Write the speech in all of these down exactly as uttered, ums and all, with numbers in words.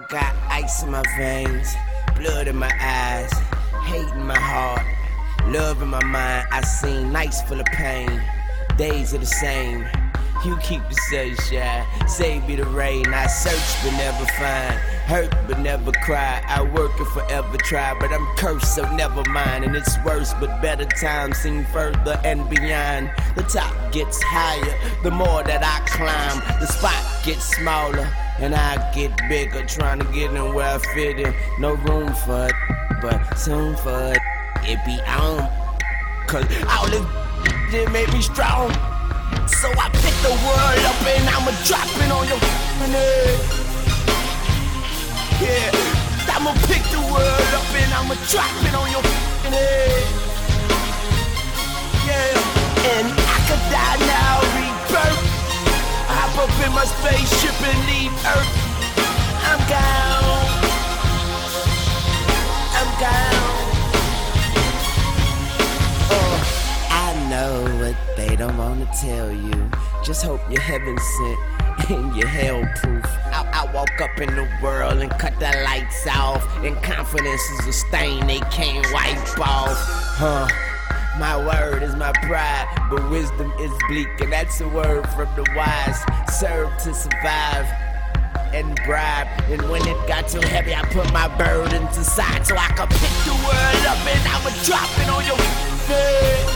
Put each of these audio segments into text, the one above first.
got ice in my veins, blood in my eyes, hate in my heart, love in my mind. I seen nights full of pain, days are the same. You keep the sunshine, save me the rain. I search but never find, hurt but never cry. I work and forever try, but I'm cursed, so never mind. And it's worse, but better times seem further and beyond. The top gets higher, the more that I climb. The spot gets smaller, and I get bigger. Trying to get in where I fit in. No room for it, but soon for it, it be on. Cause all this that made me strong. So I pick the world up and I'ma drop it on your head. Yeah, I'ma pick the world up and I'ma drop it on your head. Yeah, and I could die now, rebirth. Hop up in my spaceship and leave Earth. I'm gone. I'm gone. Oh. I know what they don't wanna tell you. Just hope you're heaven sent and you're hell proof. I, I walk up in the world and cut the lights off, and confidence is a stain they can't wipe off. Huh? My word is my pride, but wisdom is bleak, and that's a word from the wise. Serve to survive and bribe. And when it got too heavy, I put my burdens aside so I could pick the world up and I would drop it on your head.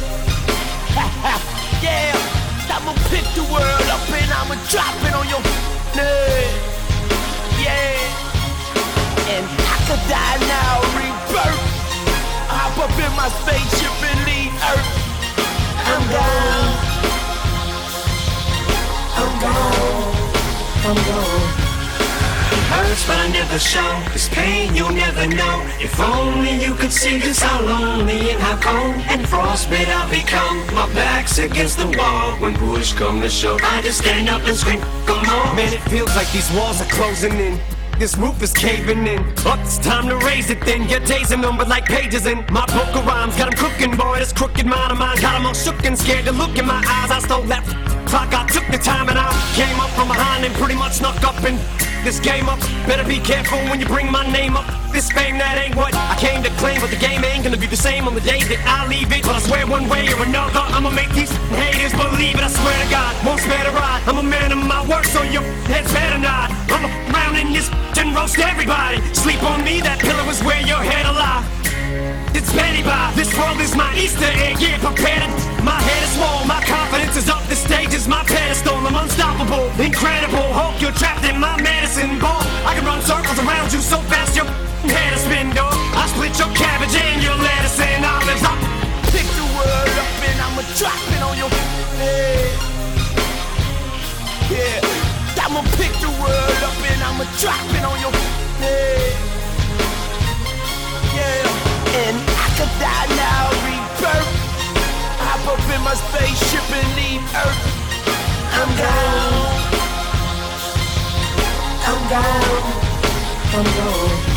Yeah, I'ma pick the world up and I'ma drop it on your head. Yeah, and I could die now, rebirth. Hop up in my spaceship and leave Earth. I'm gone. I'm gone. I'm gone. Hurts but I never show, this pain you'll never know. If only you could see just how lonely and how cold and frostbite I've become. My back's against the wall, when push come to shove I just stand up and scream, come on. Man, it feels like these walls are closing in, this roof is caving in. Up, it's time to raise it then. Your days are numbered like pages in my book of rhymes. Got 'em cooking, boy, this crooked mind of mine. Got 'em all shook and scared to look in my eyes. I stole that clock, I took the time and I came up from behind and pretty much snuck up in this game up. Better be careful when you bring my name up. This fame, that ain't what I came to claim, but the game ain't gonna be the same on the day that I leave it. But I swear one way or another, I'ma make these haters believe it. I swear to God, won't spare the ride. I'm a man of my word, so your heads better nod. I'm around in this and roast everybody. Sleep on me, that pillow is where your head alive. It's petty by, this world is my Easter egg, yeah, prepared it. My head is swole, my confidence is up, the stage is my pedestal. I'm unstoppable, incredible, Hulk, you're trapped in my medicine ball. I can run circles around you so fast your head is spin, dog. I split your cabbage and your lettuce and olives. I pick the world up and I'ma drop it on your head. Yeah, I'ma pick the world up and I'ma drop it on your head. Yeah, and I could die now, rebirth. Hop up in my spaceship and leave Earth. I'm gone. I'm gone. I'm gone.